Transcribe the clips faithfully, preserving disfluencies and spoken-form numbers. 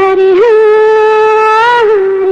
हरे हाँ,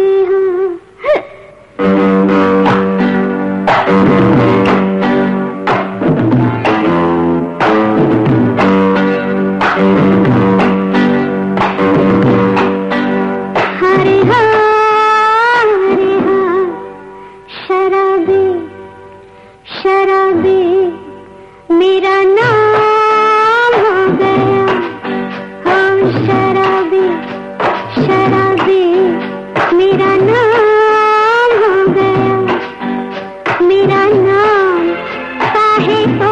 हरे हाँ, हरे हाँ, शराबी शराबी मेरा नाम हो गया। हाँ शराबी शराबी मेरा नाम हो गया। मेरा नाम काहे को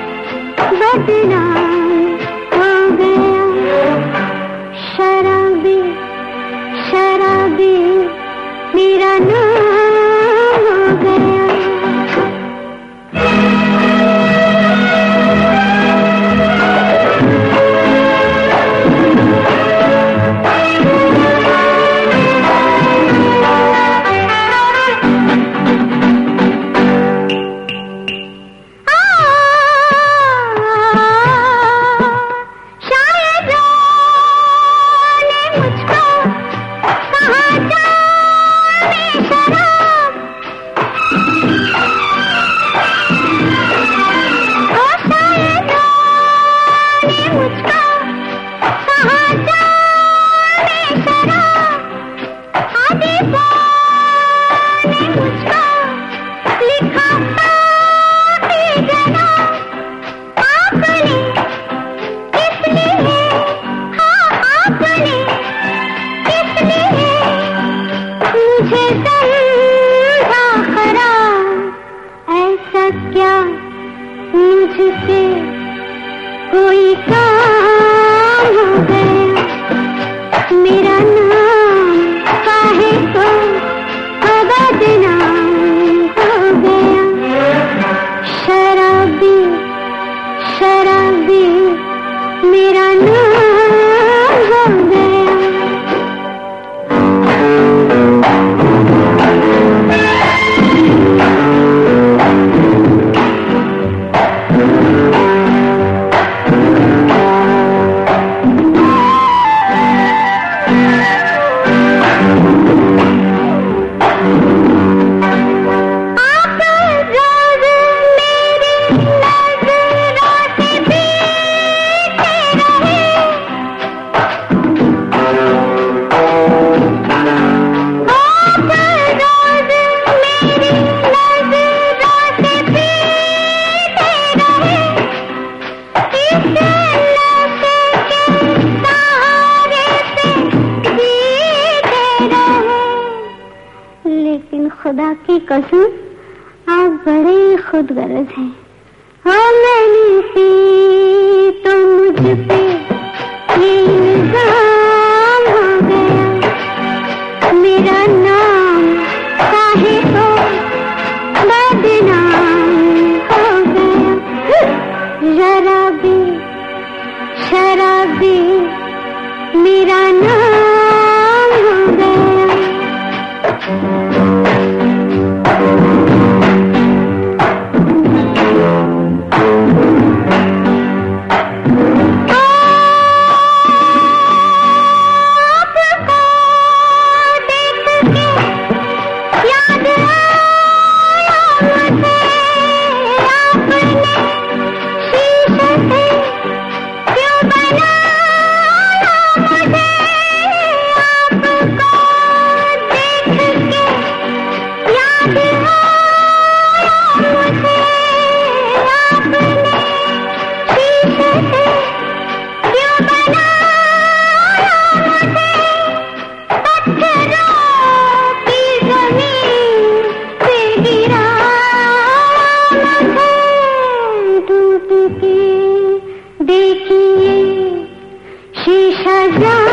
बदनाम हो गया। शराबी शराबी मेरा नाम हो गया। क्या मुझसे कोई काम हो गया। मेरा नाम काहे को बदनाम हो गया। शराबी शराबी मेरा नाम हो गया। लेकिन खुदा की कसम आप बड़े खुदगर्ज हैं। हाँ मैंने पी तो मुझ पे ये इल्जाम हो गया। मेरा नाम काहे को बदनाम हो गया। शराबी शराबी मेरा नाम हो गया। देखिए शीशा